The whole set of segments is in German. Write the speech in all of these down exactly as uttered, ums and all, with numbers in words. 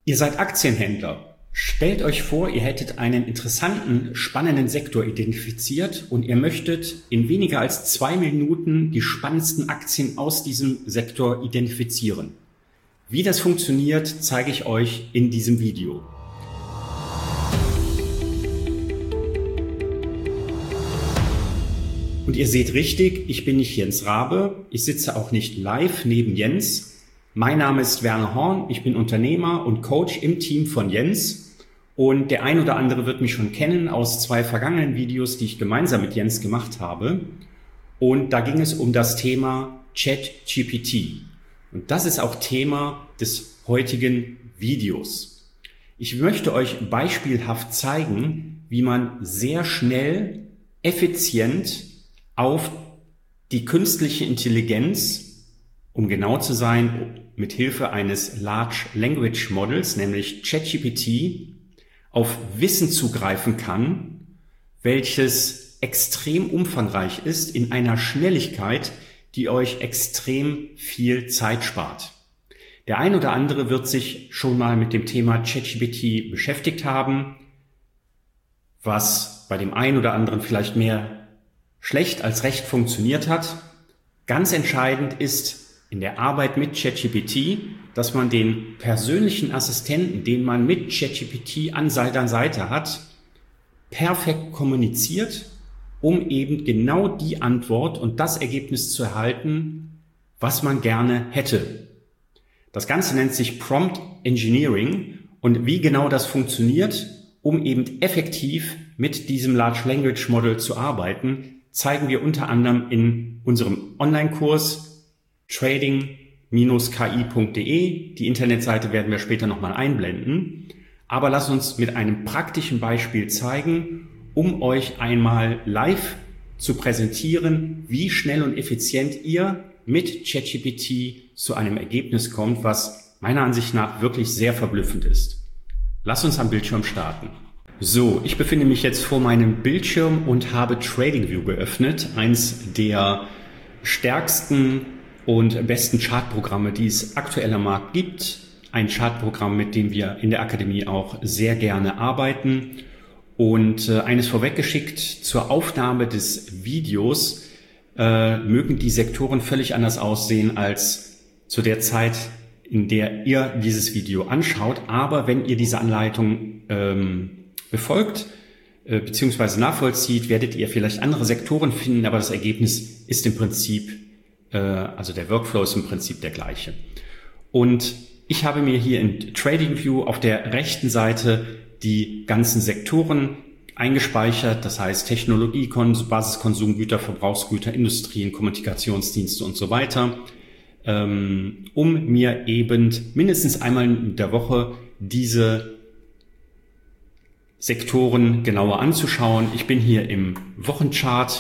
Ihr seid Aktienhändler. Stellt euch vor, ihr hättet einen interessanten, spannenden Sektor identifiziert und ihr möchtet in weniger als zwei Minuten die spannendsten Aktien aus diesem Sektor identifizieren. Wie das funktioniert, zeige ich euch in diesem Video. Und ihr seht richtig, ich bin nicht Jens Rabe, ich sitze auch nicht live neben Jens. Mein Name ist Werner Horn, ich bin Unternehmer und Coach im Team von Jens. Und der ein oder andere wird mich schon kennen aus zwei vergangenen Videos, die ich gemeinsam mit Jens gemacht habe. Und da ging es um das Thema ChatGPT. Und das ist auch Thema des heutigen Videos. Ich möchte euch beispielhaft zeigen, wie man sehr schnell, effizient auf die künstliche Intelligenz, um genau zu sein, mit Hilfe eines Large Language Models, nämlich ChatGPT, auf Wissen zugreifen kann, welches extrem umfangreich ist in einer Schnelligkeit, die euch extrem viel Zeit spart. Der ein oder andere wird sich schon mal mit dem Thema ChatGPT beschäftigt haben, was bei dem einen oder anderen vielleicht mehr schlecht als recht funktioniert hat. Ganz entscheidend ist in der Arbeit mit ChatGPT, dass man den persönlichen Assistenten, den man mit ChatGPT an seiner Seite hat, perfekt kommuniziert, um eben genau die Antwort und das Ergebnis zu erhalten, was man gerne hätte. Das Ganze nennt sich Prompt Engineering und wie genau das funktioniert, um eben effektiv mit diesem Large Language Model zu arbeiten, zeigen wir unter anderem in unserem Online-Kurs trading Bindestrich K I Punkt de. Die Internetseite werden wir später nochmal einblenden. Aber lasst uns mit einem praktischen Beispiel zeigen, um euch einmal live zu präsentieren, wie schnell und effizient ihr mit ChatGPT zu einem Ergebnis kommt, was meiner Ansicht nach wirklich sehr verblüffend ist. Lasst uns am Bildschirm starten. So, ich befinde mich jetzt vor meinem Bildschirm und habe TradingView geöffnet, eins der stärksten und besten Chartprogramme, die es aktuell am Markt gibt. Ein Chartprogramm, mit dem wir in der Akademie auch sehr gerne arbeiten. Und äh, eines vorweggeschickt, zur Aufnahme des Videos äh, mögen die Sektoren völlig anders aussehen als zu der Zeit, in der ihr dieses Video anschaut. Aber wenn ihr diese Anleitung ähm, befolgt äh, bzw. nachvollzieht, werdet ihr vielleicht andere Sektoren finden, aber das Ergebnis ist im Prinzip also der Workflow ist im Prinzip der gleiche. Und ich habe mir hier in TradingView auf der rechten Seite die ganzen Sektoren eingespeichert, das heißt Technologie, Basiskonsumgüter, Verbrauchsgüter, Industrien, Kommunikationsdienste und so weiter, um mir eben mindestens einmal in der Woche diese Sektoren genauer anzuschauen. Ich bin hier im Wochenchart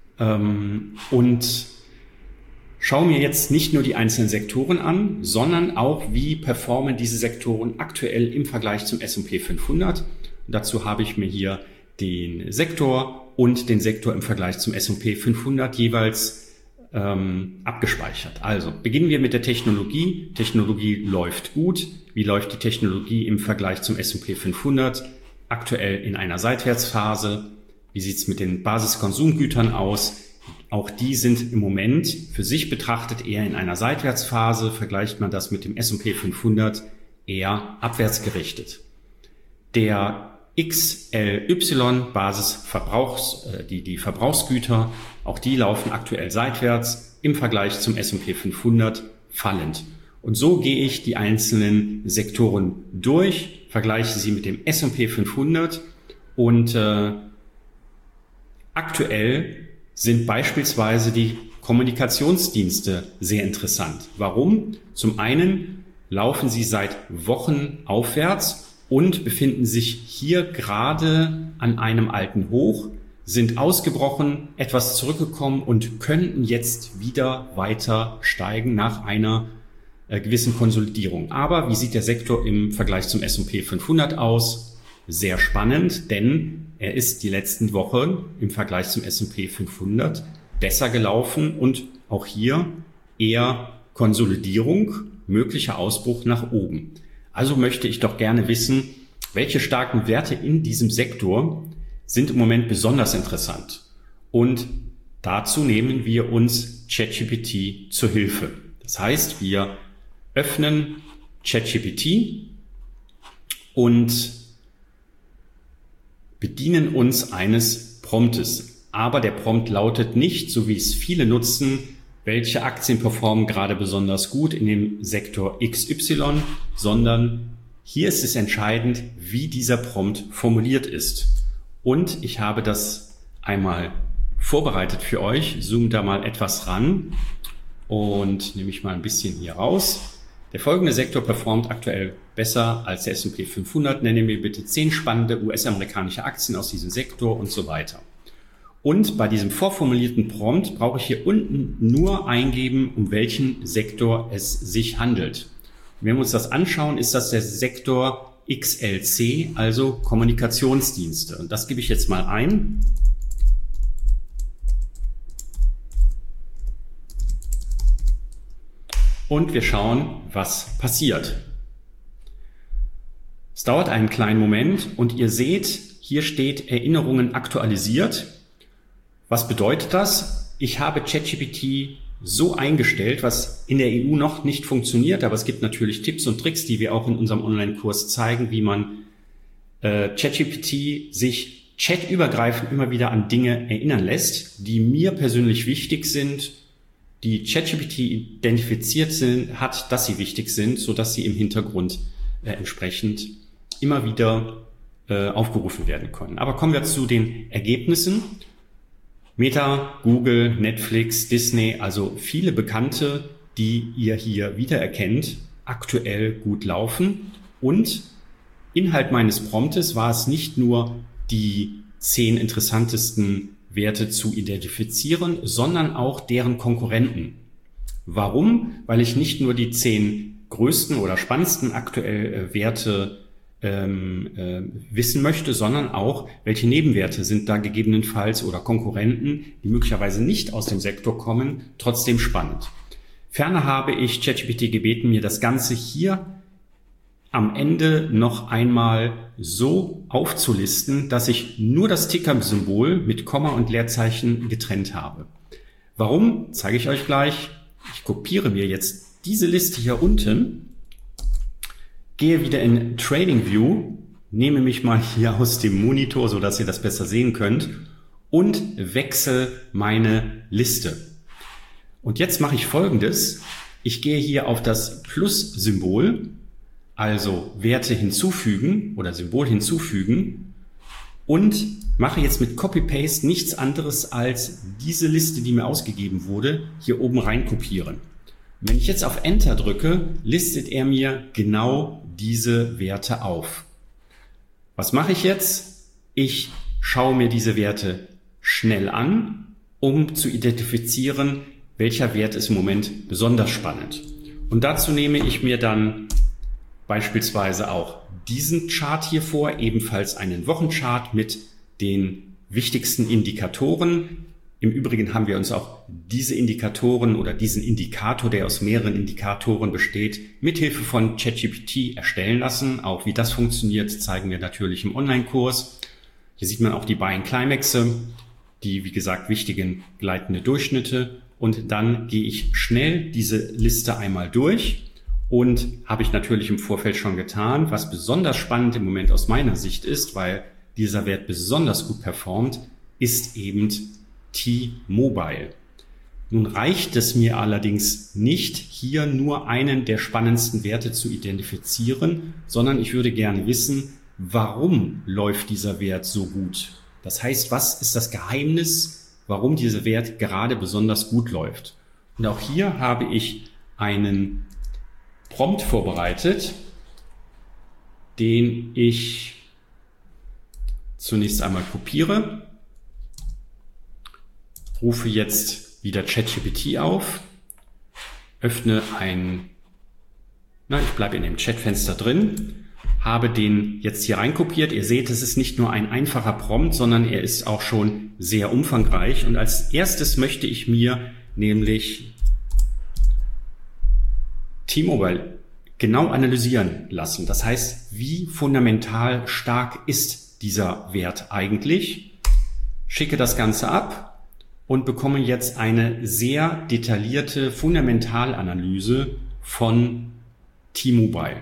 und schau mir jetzt nicht nur die einzelnen Sektoren an, sondern auch, wie performen diese Sektoren aktuell im Vergleich zum S und P fünfhundert. Und dazu habe ich mir hier den Sektor und den Sektor im Vergleich zum S und P fünfhundert jeweils ähm, abgespeichert. Also beginnen wir mit der Technologie. Technologie läuft gut. Wie läuft die Technologie im Vergleich zum S und P fünfhundert? Aktuell in einer Seitwärtsphase. Wie sieht es mit den Basiskonsumgütern aus? Auch die sind im Moment für sich betrachtet eher in einer Seitwärtsphase. Vergleicht man das mit dem S und P fünfhundert eher abwärts gerichtet. Der X L Y Basisverbrauchs, äh, die, die Verbrauchsgüter, auch die laufen aktuell seitwärts im Vergleich zum S und P fünfhundert fallend. Und so gehe ich die einzelnen Sektoren durch, vergleiche sie mit dem S und P fünfhundert und äh, aktuell sind beispielsweise die Kommunikationsdienste sehr interessant. Warum? Zum einen laufen sie seit Wochen aufwärts und befinden sich hier gerade an einem alten Hoch, sind ausgebrochen, etwas zurückgekommen und könnten jetzt wieder weiter steigen nach einer äh, gewissen Konsolidierung. Aber wie sieht der Sektor im Vergleich zum S und P fünfhundert aus? Sehr spannend, denn er ist die letzten Wochen im Vergleich zum S und P fünfhundert besser gelaufen und auch hier eher Konsolidierung, möglicher Ausbruch nach oben. Also möchte ich doch gerne wissen, welche starken Werte in diesem Sektor sind im Moment besonders interessant. Und dazu nehmen wir uns ChatGPT zur Hilfe. Das heißt, wir öffnen ChatGPT und bedienen uns eines Promptes. Aber der Prompt lautet nicht, so wie es viele nutzen, welche Aktien performen gerade besonders gut in dem Sektor X Y, sondern hier ist es entscheidend, wie dieser Prompt formuliert ist. Und ich habe das einmal vorbereitet für euch. Zoom da mal etwas ran und nehme ich mal ein bisschen hier raus. Der folgende Sektor performt aktuell besser als der S und P fünfhundert. Nenne mir bitte zehn spannende U S-amerikanische Aktien aus diesem Sektor und so weiter. Und bei diesem vorformulierten Prompt brauche ich hier unten nur eingeben, um welchen Sektor es sich handelt. Und wenn wir uns das anschauen, ist das der Sektor X L C, also Kommunikationsdienste. Und das gebe ich jetzt mal ein. Und wir schauen, was passiert. Es dauert einen kleinen Moment und ihr seht, hier steht Erinnerungen aktualisiert. Was bedeutet das? Ich habe ChatGPT so eingestellt, was in der E U noch nicht funktioniert, aber es gibt natürlich Tipps und Tricks, die wir auch in unserem Online-Kurs zeigen, wie man äh, ChatGPT sich chatübergreifend immer wieder an Dinge erinnern lässt, die mir persönlich wichtig sind, die ChatGPT identifiziert sind, hat, dass sie wichtig sind, so dass sie im Hintergrund äh, entsprechend immer wieder äh, aufgerufen werden können. Aber kommen wir zu den Ergebnissen. Meta, Google, Netflix, Disney, also viele Bekannte, die ihr hier wiedererkennt, aktuell gut laufen. Und Inhalt meines Promptes war es nicht nur, die zehn interessantesten Werte zu identifizieren, sondern auch deren Konkurrenten. Warum? Weil ich nicht nur die zehn größten oder spannendsten aktuell äh, Werte ähm, äh, wissen möchte, sondern auch, welche Nebenwerte sind da gegebenenfalls oder Konkurrenten, die möglicherweise nicht aus dem Sektor kommen, trotzdem spannend. Ferner habe ich ChatGPT gebeten, mir das Ganze hier am Ende noch einmal so aufzulisten, dass ich nur das Ticker-Symbol mit Komma und Leerzeichen getrennt habe. Warum? Zeige ich euch gleich. Ich kopiere mir jetzt diese Liste hier unten, gehe wieder in Trading View, nehme mich mal hier aus dem Monitor, so dass ihr das besser sehen könnt und wechsle meine Liste. Und jetzt mache ich Folgendes. Ich gehe hier auf das Plus-Symbol, also Werte hinzufügen oder Symbol hinzufügen und mache jetzt mit Copy-Paste nichts anderes als diese Liste, die mir ausgegeben wurde, hier oben rein kopieren. Und wenn ich jetzt auf Enter drücke, listet er mir genau diese Werte auf. Was mache ich jetzt? Ich schaue mir diese Werte schnell an, um zu identifizieren, welcher Wert ist im Moment besonders spannend. Und dazu nehme ich mir dann beispielsweise auch diesen Chart hier vor, ebenfalls einen Wochenchart mit den wichtigsten Indikatoren. Im Übrigen haben wir uns auch diese Indikatoren oder diesen Indikator, der aus mehreren Indikatoren besteht, mithilfe von ChatGPT erstellen lassen. Auch wie das funktioniert, zeigen wir natürlich im Online-Kurs. Hier sieht man auch die Buying Climaxe, die, wie gesagt, wichtigen gleitende Durchschnitte. Und dann gehe ich schnell diese Liste einmal durch. Und habe ich natürlich im Vorfeld schon getan, was besonders spannend im Moment aus meiner Sicht ist, weil dieser Wert besonders gut performt, ist eben T-Mobile. Nun reicht es mir allerdings nicht, hier nur einen der spannendsten Werte zu identifizieren, sondern ich würde gerne wissen, warum läuft dieser Wert so gut? Das heißt, was ist das Geheimnis, warum dieser Wert gerade besonders gut läuft? Und auch hier habe ich einen Prompt vorbereitet, den ich zunächst einmal kopiere, rufe jetzt wieder ChatGPT auf, öffne ein, na, ich bleibe in dem Chatfenster drin, habe den jetzt hier reinkopiert. Ihr seht, es ist nicht nur ein einfacher Prompt, sondern er ist auch schon sehr umfangreich. Und als erstes möchte ich mir nämlich T-Mobile genau analysieren lassen. Das heißt, wie fundamental stark ist dieser Wert eigentlich? Schicke das Ganze ab und bekomme jetzt eine sehr detaillierte Fundamentalanalyse von T-Mobile.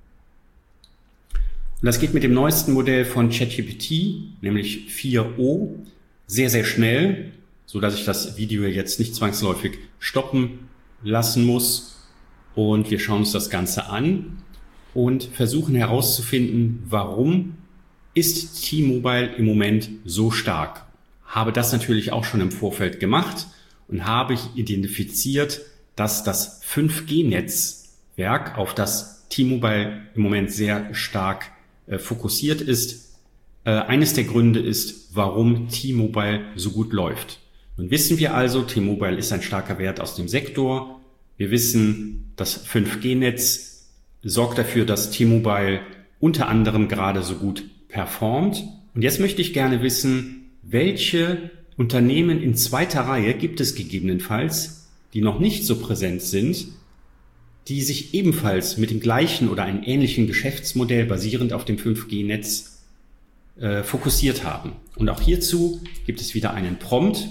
Und das geht mit dem neuesten Modell von ChatGPT, nämlich vier o, sehr, sehr schnell, so dass ich das Video jetzt nicht zwangsläufig stoppen lassen muss. Und wir schauen uns das Ganze an und versuchen herauszufinden, warum ist T-Mobile im Moment so stark. Habe das natürlich auch schon im Vorfeld gemacht und habe identifiziert, dass das fünf G Netzwerk, auf das T-Mobile im Moment sehr stark äh, fokussiert ist, äh, eines der Gründe ist, warum T-Mobile so gut läuft. Nun wissen wir also, T-Mobile ist ein starker Wert aus dem Sektor. Wir wissen, das fünf G Netz sorgt dafür, dass T-Mobile unter anderem gerade so gut performt. Und jetzt möchte ich gerne wissen, welche Unternehmen in zweiter Reihe gibt es gegebenenfalls, die noch nicht so präsent sind, die sich ebenfalls mit dem gleichen oder einem ähnlichen Geschäftsmodell basierend auf dem fünf G Netz äh, fokussiert haben. Und auch hierzu gibt es wieder einen Prompt,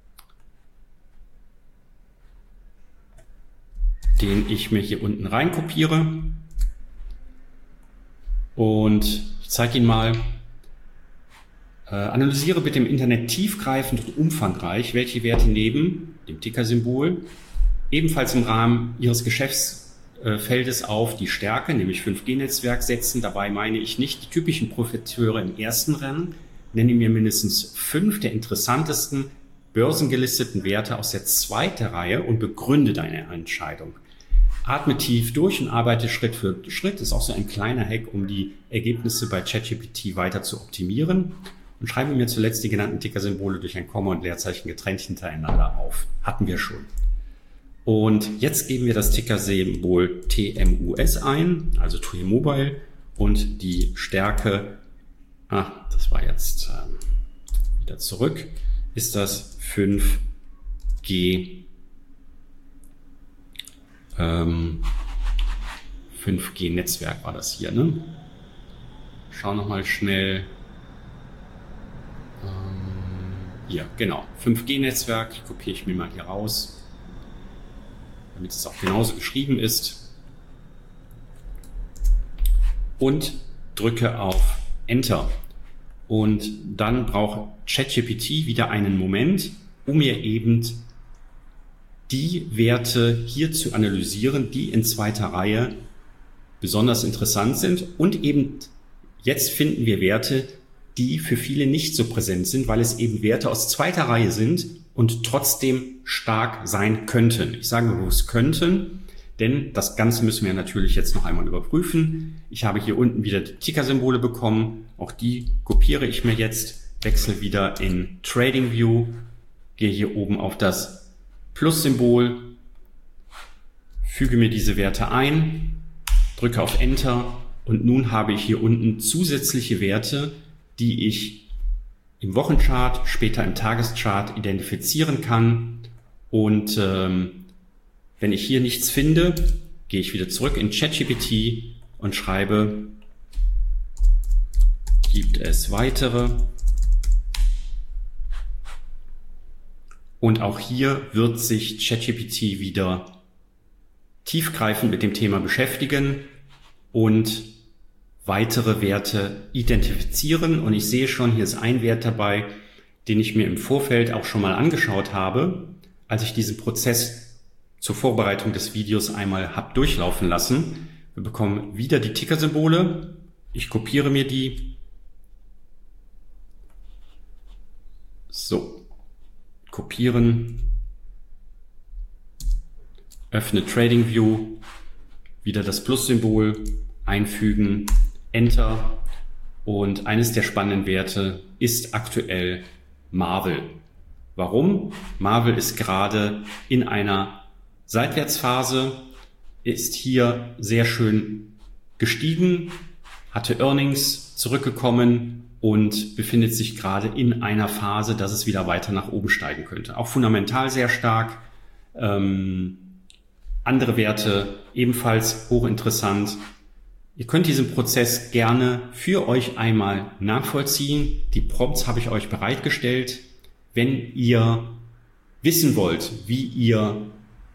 den ich mir hier unten rein kopiere. Und ich zeige Ihnen mal, äh, analysiere bitte im Internet tiefgreifend und umfangreich, welche Werte neben dem Ticker-Symbol ebenfalls im Rahmen Ihres Geschäftsfeldes auf die Stärke, nämlich fünf G Netzwerk, setzen. Dabei meine ich nicht die typischen Profiteure im ersten Rennen, nenne mir mindestens fünf der interessantesten börsengelisteten Werte aus der zweiten Reihe und begründe deine Entscheidung. Atme tief durch und arbeite Schritt für Schritt. Das ist auch so ein kleiner Hack, um die Ergebnisse bei ChatGPT weiter zu optimieren. Und schreibe mir zuletzt die genannten Ticker-Symbole durch ein Komma und Leerzeichen getrennt hintereinander auf. Hatten wir schon. Und jetzt geben wir das Ticker-Symbol T M U S ein, also T-Mobile, und die Stärke, ah, das war jetzt äh, wieder zurück, ist das fünf G ähm, fünf G Netzwerk war das hier, ne? Schau noch mal schnell. Ähm, hier, genau, fünf G Netzwerk, kopiere ich mir mal hier raus, damit es auch genauso geschrieben ist. Und drücke auf Enter. Und dann braucht ChatGPT wieder einen Moment, um mir eben die Werte hier zu analysieren, die in zweiter Reihe besonders interessant sind. Und eben jetzt finden wir Werte, die für viele nicht so präsent sind, weil es eben Werte aus zweiter Reihe sind und trotzdem stark sein könnten. Ich sage bewusst könnten, denn das Ganze müssen wir natürlich jetzt noch einmal überprüfen. Ich habe hier unten wieder die Ticker-Symbole bekommen. Auch die kopiere ich mir jetzt, wechsle wieder in Trading View, gehe hier oben auf das Plus-Symbol, füge mir diese Werte ein, drücke auf Enter und nun habe ich hier unten zusätzliche Werte, die ich im Wochenchart, später im Tageschart identifizieren kann. Und ähm, wenn ich hier nichts finde, gehe ich wieder zurück in ChatGPT und schreibe, gibt es weitere? Und auch hier wird sich ChatGPT wieder tiefgreifend mit dem Thema beschäftigen und weitere Werte identifizieren. Und ich sehe schon, hier ist ein Wert dabei, den ich mir im Vorfeld auch schon mal angeschaut habe, als ich diesen Prozess zur Vorbereitung des Videos einmal habe durchlaufen lassen. Wir bekommen wieder die Ticker-Symbole. Ich kopiere mir die. So. Kopieren, öffne Trading View, wieder das Plus-Symbol, einfügen, Enter und eines der spannenden Werte ist aktuell Marvel. Warum? Marvel ist gerade in einer Seitwärtsphase, ist hier sehr schön gestiegen, hatte Earnings zurückgekommen und befindet sich gerade in einer Phase, dass es wieder weiter nach oben steigen könnte. Auch fundamental sehr stark. Ähm, andere Werte ebenfalls hochinteressant. Ihr könnt diesen Prozess gerne für euch einmal nachvollziehen. Die Prompts habe ich euch bereitgestellt. Wenn ihr wissen wollt, wie ihr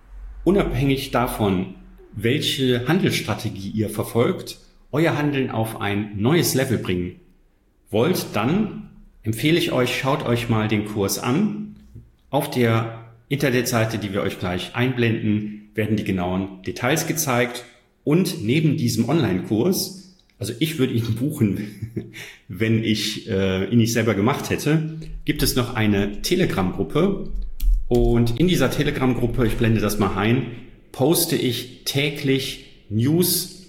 unabhängig davon, welche Handelsstrategie ihr verfolgt, euer Handeln auf ein neues Level bringen wollt, dann empfehle ich euch, schaut euch mal den Kurs an. Auf der Internetseite, die wir euch gleich einblenden, werden die genauen Details gezeigt. Und neben diesem Online-Kurs, also ich würde ihn buchen, wenn ich äh, ihn nicht selber gemacht hätte, gibt es noch eine Telegram-Gruppe. Und in dieser Telegram-Gruppe, ich blende das mal ein, poste ich täglich News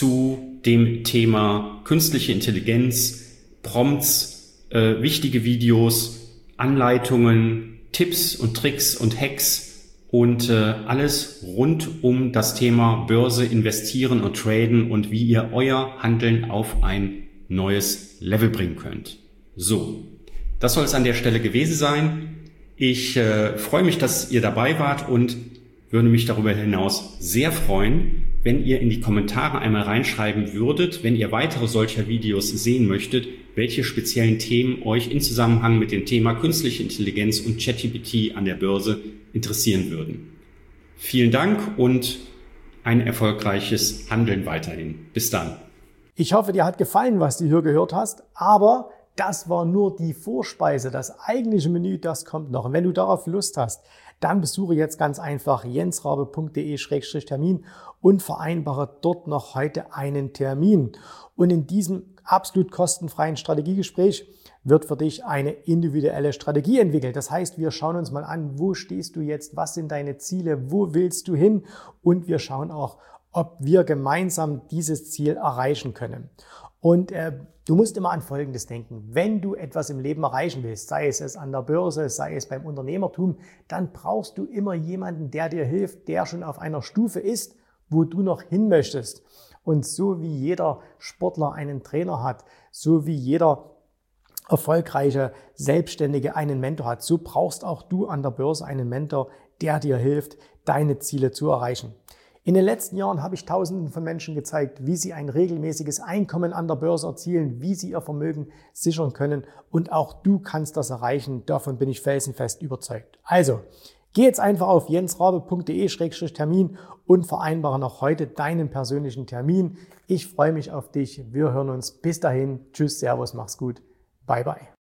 zu dem Thema künstliche Intelligenz, Prompts, äh, wichtige Videos, Anleitungen, Tipps und Tricks und Hacks und äh, alles rund um das Thema Börse, Investieren und Traden und wie ihr euer Handeln auf ein neues Level bringen könnt. So, das soll es an der Stelle gewesen sein. Ich äh, freue mich, dass ihr dabei wart und würde mich darüber hinaus sehr freuen, wenn ihr in die Kommentare einmal reinschreiben würdet, wenn ihr weitere solcher Videos sehen möchtet, welche speziellen Themen euch in Zusammenhang mit dem Thema künstliche Intelligenz und ChatGPT an der Börse interessieren würden. Vielen Dank und ein erfolgreiches Handeln weiterhin. Bis dann. Ich hoffe, dir hat gefallen, was du hier gehört hast, aber das war nur die Vorspeise. Das eigentliche Menü, das kommt noch. Und wenn du darauf Lust hast, dann besuche jetzt ganz einfach jensrabe punkt de Schrägstrich Termin und vereinbare dort noch heute einen Termin. Und in diesem absolut kostenfreien Strategiegespräch wird für dich eine individuelle Strategie entwickelt. Das heißt, wir schauen uns mal an, wo stehst du jetzt, was sind deine Ziele, wo willst du hin? Und wir schauen auch, ob wir gemeinsam dieses Ziel erreichen können. Und äh, du musst immer an Folgendes denken. Wenn du etwas im Leben erreichen willst, sei es, es an der Börse, sei es beim Unternehmertum, dann brauchst du immer jemanden, der dir hilft, der schon auf einer Stufe ist, wo du noch hin möchtest. Und so wie jeder Sportler einen Trainer hat, so wie jeder erfolgreiche Selbstständige einen Mentor hat, so brauchst auch du an der Börse einen Mentor, der dir hilft, deine Ziele zu erreichen. In den letzten Jahren habe ich Tausenden von Menschen gezeigt, wie sie ein regelmäßiges Einkommen an der Börse erzielen, wie sie ihr Vermögen sichern können. Und auch du kannst das erreichen. Davon bin ich felsenfest überzeugt. Also, geh jetzt einfach auf jensrabe punkt de Schrägstrich Termin und vereinbare noch heute deinen persönlichen Termin. Ich freue mich auf dich. Wir hören uns. Bis dahin. Tschüss, Servus, mach's gut. Bye, bye.